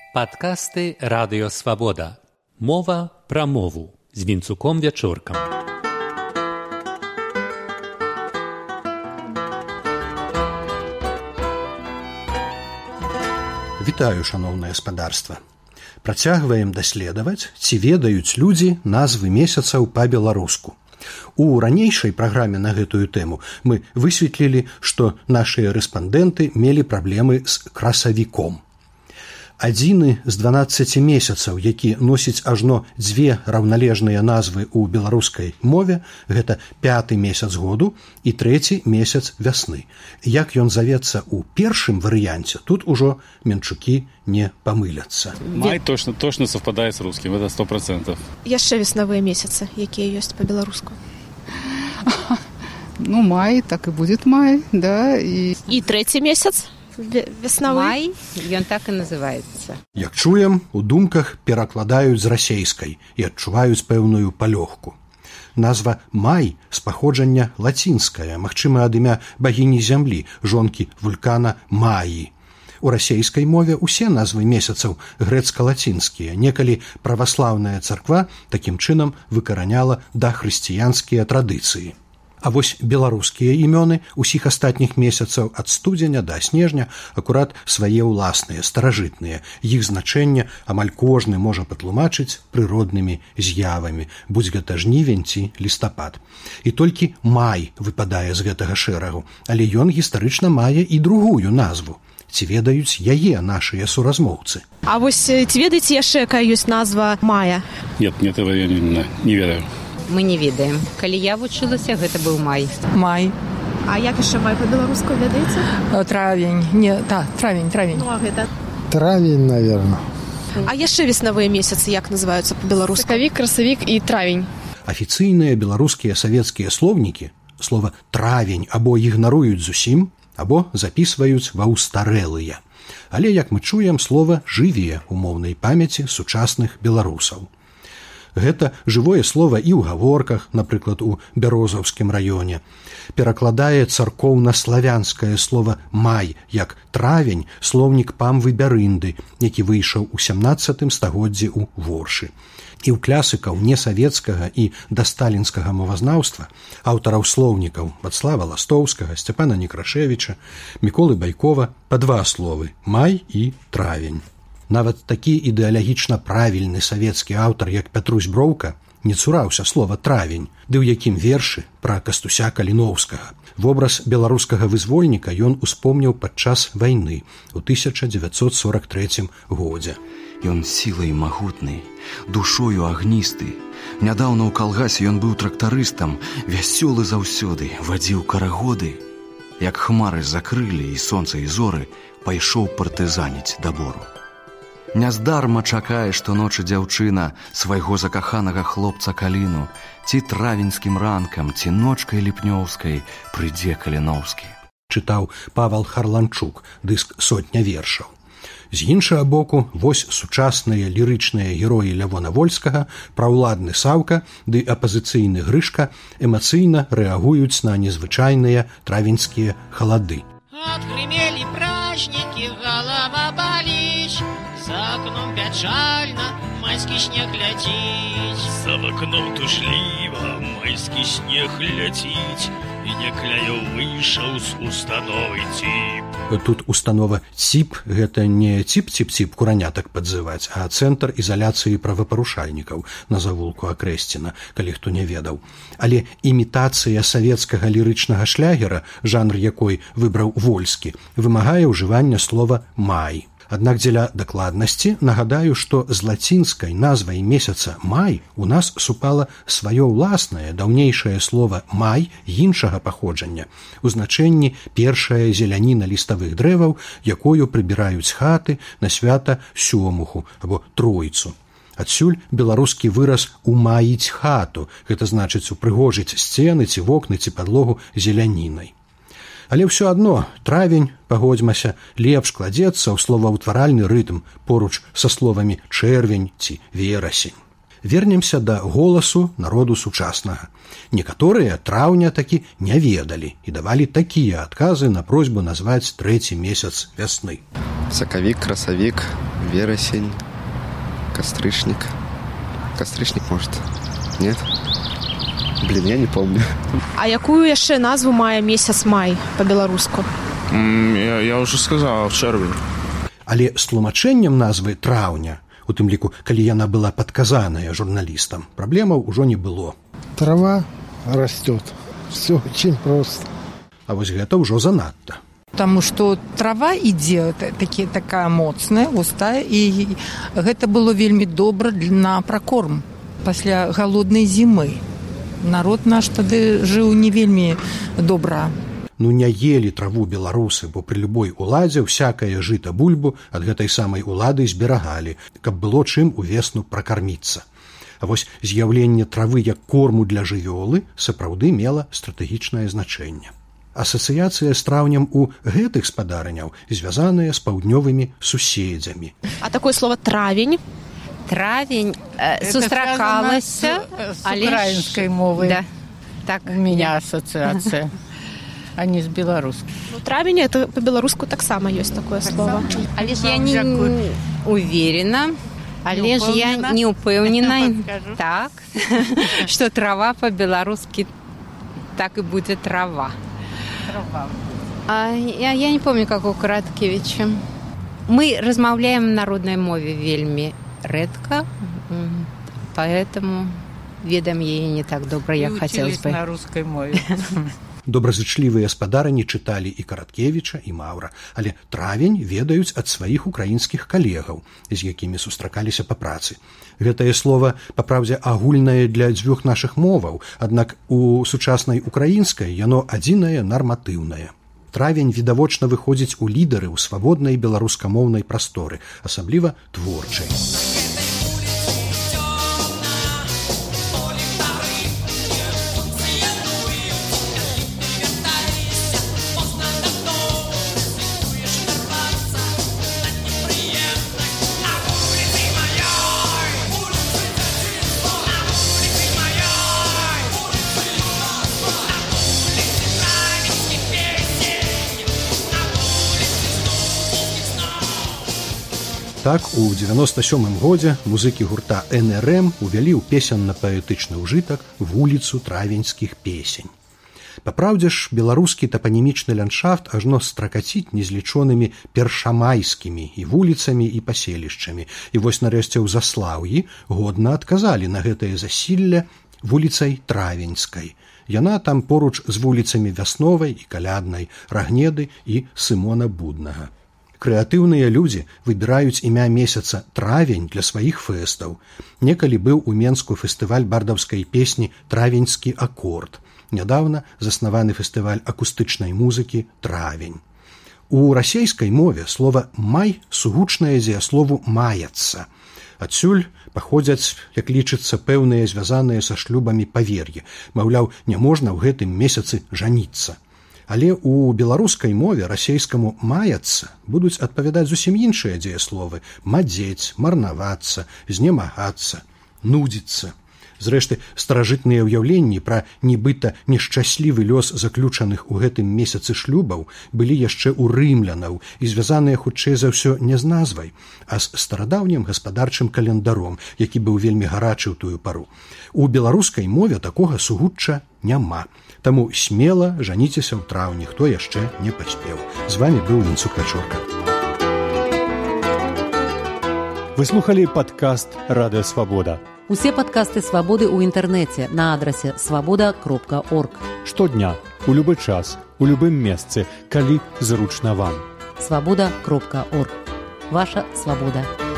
Падкасты Радыё Свабода. Мова пра мову з Вінцуком Вячоркам. Вітаю, шаноўнае гаспадарства. Працягваем даследаваць, ці ведаюць людзі назвы месяцаў па-беларуску. У ранейшай праграме на гэтую тэму мы высветлілі, што нашыя рэспандэнты мелі праблемы з красавіком. Адзіны з 12 месяцаў, які носіць ажно дзве раўналежныя назвы ў беларускай мове, гэта 5-й месяц году і 3-й месяц вясны. Як ён завецца ў першым варыянце, тут ужо менчукі не памыляцца. Май точно совпадает с русским, это 100%. Яшчэ веснавыя месяцы, якія ёсць па-беларуску. Ну, май, так і будет май, да. І 3-й месяц? Веснавы? Май, ён так і называецца. Як чуем, у думках перакладаюць з расейскай і адчуваюць пэўную палёгку. Назва май з паходжання лацінская, магчыма, ад імя багіні зямлі, жонкі вулкана Маі. У расейскай мове усе назвы месяцаў грэцка-лацінскія. Некалі праваслаўная царква такім чынам выкараняла дахрысціянскія традыцыі. А вось беларускія імёны усіх астатніх месяцаў ад студзеня да снежня акурат свае ўласныя, старажытныя. Іх значэнне амаль кожны можа патлумачыць прыроднымі з'явамі, будзь гэта жнівень ці лістапад. І толькі май выпадае з гэтага шэрагу, але ён гістарычна мае і другую назву. Ці ведаюць яе нашыя суразмоўцы? А вось ці ведаеце яшчэ, якая ёсць назва мая? Нет, этого я не ведаю. Мы не ведаем. Калі я вучылася, гэта быў май. Май. А як яшчэ май па-беларуску, ведаеце? Травень. Не, так, травень. Ну, а гэта? Травень, наверное. А яшчэ веснавыя месяцы як называюцца па-беларуску? Сакавік, красавік і травень. Афіцыйныя беларускія савецкія слоўнікі слова «травень» або ігнаруюць зусім, або запісваюць ва ўстарэлыя. Але, як мы чуем, слова жыве ў моўнай памяці сучасных беларусаў. Гэта жывое слова і ў гаворках, напрыклад, у Бярозаўскім раёне. Перакладае царкоўна-славянскае слова «май» як «травень» слоўнік Памвы Бярынды, які выйшаў у 17 стагоддзі ў Воршы. І ў класікаў несавецкага і дасталінскага мовазнаўства, аўтараў слоўнікаў Вацлава Ластоўскага, Сцяпана Некрашевіча, Міколы Байкова па два словы «май» і «травень». Нават такі ідэалагічна правільны савецкі аўтар, як Пятрусь Броўка, не цураўся слова «травень», ды ў якім вершы пра Кастуся Каліноўскага. Вобраз беларускага вызвольніка ён успомніў падчас вайны ў 1943 годзе. Ён сілай магутны, душою агністы. Нядаўна ў калгасе ён быў трактарыстам, вясёлы заўсёды, вадзіў карагоды. Як хмары закрылі і сонца і зоры, пайшоў партызаніць да бору. Няздарма чакае, што ночы дзяўчына свайго закаханага хлопца Каліну, ці травеньскім ранкам, ці ночкай ліпнёўскай прыйдзе Каліноўскі. Чытаў Павал Харланчук, дыск «Сотня вершаў». З іншага боку, вось сучасныя лірычныя героі Лявона Вольскага, праўладны Саўка ды апазіцыйны Грышка эмацыйна рэагуюць на незвычайныя травеньскія халады. Отгремели праздники, голова болит, за окном печально, майский снег летит. За окном тушліва, майский снег летит, і некляё выйшаў з установы ЦІП. Тут установа ЦІП – гэта не ціп-ціп-ціп куранятак падзываць, а цэнтр ізаляцыі правапарушальнікаў на завулку Акрэсціна, калі хто не ведаў. Але імітацыя савецкага лірычнага шлягера, жанр якой выбраў Вольскі, вымагае ўжывання слова «май». Аднак дзеля дакладнасці нагадаю, што з лацінскай назвай месяца «май» у нас супала сваё ўласнае даўнейшае слова «май» іншага паходжання, у значэнні першая зеляніна ліставых дрэваў, якою прыбіраюць хаты на свята Сёмуху або Тройцу. Адсюль беларускі выраз «умаіць хату», гэта значыць упрыгожыць сцены ці вокны ці падлогу зелянінай. Але ўсё адно травень, пагодзьмася, лепш кладзецца ў словаўтваральны рытм поруч са словамі чэрвень ці верасень. Вернемся да голасу народу сучаснага. Некаторыя траўня такі не ведалі і давалі такія адказы на просьбу назваць 3 месяц вясны. Сакавік, красавік, верасень, кастрычнік. Кастрычнік, может? Нет? Блин, я не помню. А якую яшчэ назву мае месяц май па-беларуску? Я уже сказал, чэрвень. Але з тлумачэннем назвы траўня, у тым ліку, калі яна была падказаная журналістам, праблемаў ужо не было. Трава растет. Все очень просто. А вось гэта ўжо занадта. Потому что трава ідзе такая моцная, густая, і гэта было вельмі добра на пракорм пасля галоднай зімы. Народ наш тады жыў не вельмі добра. Ну не елі траву беларусы, бо пры любой уладзе всякае жыта бульбу ад гэтай самай улады зберагалі, каб было чым увесну пракарміцца. А вось з'яўленне травы як корму для жывёлы сапраўды мела стратэгічнае значэнне. Асацыяцыя з траўнем у гэтых спадарняў звязаная з паўднёвымі суседзямі. А такое слово травень? Травень сустракалася с украинской мовой. Да. Так у меня ассоциация. А не з беларускай. Ну, травень, это по-беларуску таксама ёсць такое слово. Але ж я не уверена, але ж я не упэўнена, так, что трава по-беларуску так и будет трава. Я не помню, как у Караткевича. Мы размаўляем на народной мове вельмі рэдка, поэтому ведаем яе не так добра, як хотелось бы. На русской мове. Добразычлівыя спадарні чыталі і Караткевіча, і Маўра, але травень ведаюць ад сваіх украінскіх калегаў, з якімі сустракаліся па працы. Гэтае слова, па праўдзе, агульнае для дзвюх нашых моваў, аднак у сучаснай украінскай яно адзінае нарматыўнае. Травень відавочна выходзіць у лідары ў свабоднай беларускамоўнай прасторы, асабліва творчай. Так, у 97-м годзе музыкі гурта НРМ увялі ў песенна-паэтычны ўжытак вуліцу травеньскіх песень. Папраўдзе ж, беларускі тапанімічны ландшафт ажно стракаціць незлічонымі першамайскімі і вуліцамі і паселішчамі. І вось нарэшце ў Заслаўі годна адказалі на гэтае засілле вуліцай Травеньскай. Яна там поруч з вуліцамі Вясновай і Каляднай, Рагнеды і Сымона Буднага. Крэатыўныя людзі выбіраюць імя месяца травень для сваіх фэстаў. Некалі быў у Менску фестываль бардаўскай песні «Травеньскі акорд». Нядаўна заснаваны фестываль акустычнай музыкі «Травень». У расейскай мове слова «май» сугучнае дзеяслову «маяцца». Адсюль паходзяць, як лічыцца, пэўныя звязаныя са шлюбамі павер'і. Маўляў, няможна ў гэтым месяцы жаніцца. Але ў беларускай мове расейскаму «маяцца» будуць адпавядаць зусім іншыя дзеясловы – мадзець, марнавацца, знемагацца, нудзіцца. Зрэшты, старажытныя ўяўленні пра нібыта нешчаслівы лёс заключаных у гэтым месяцы шлюбаў былі яшчэ ў рымлянаў і звязаныя хутчэй за ўсё не з назвай, а з старадаўнім гаспадарчым календаром, які быў вельмі гарачы ў тую пару. У беларускай мове такога сугучча няма. Таму смела жаніцеся ў траўні, хто яшчэ не паспеў. З вамі быў Вінцук Вячорка. Вы слухали падкаст «Радыё Свабода». Усе падкасты «Свабоды» ў інтэрнэце на адрасе свабода.орг. Штодня, у любы час, у любым месцы, калі зручна вам. Свабода.орг. Ваша свабода.